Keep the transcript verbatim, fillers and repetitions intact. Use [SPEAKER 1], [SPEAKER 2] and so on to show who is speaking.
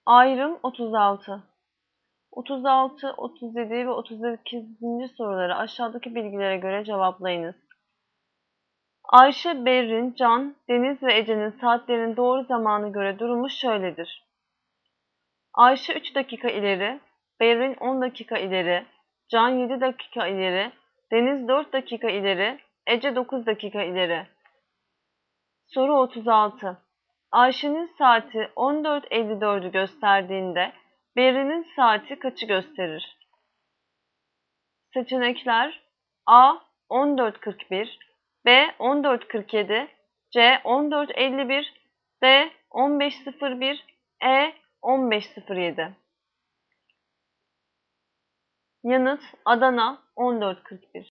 [SPEAKER 1] Ayrım otuz altı. otuz altı, otuz yedi ve otuz sekizinci soruları aşağıdaki bilgilere göre cevaplayınız. Ayşe, Berrin, Can, Deniz ve Ece'nin saatlerinin doğru zamanı göre durumu şöyledir. Ayşe üç dakika ileri, Berrin on dakika ileri, Can yedi dakika ileri, Deniz dört dakika ileri, Ece dokuz dakika ileri. Soru otuz altı. Ayşe'nin saati on dört elli dördü gösterdiğinde Berrin'in saati kaçı gösterir? Seçenekler: A on dört kırk bir, B on dört kırk yedi, C on dört elli bir, D on beş sıfır bir, E on beş sıfır yedi. Yanıt: Adana on dört kırk bir.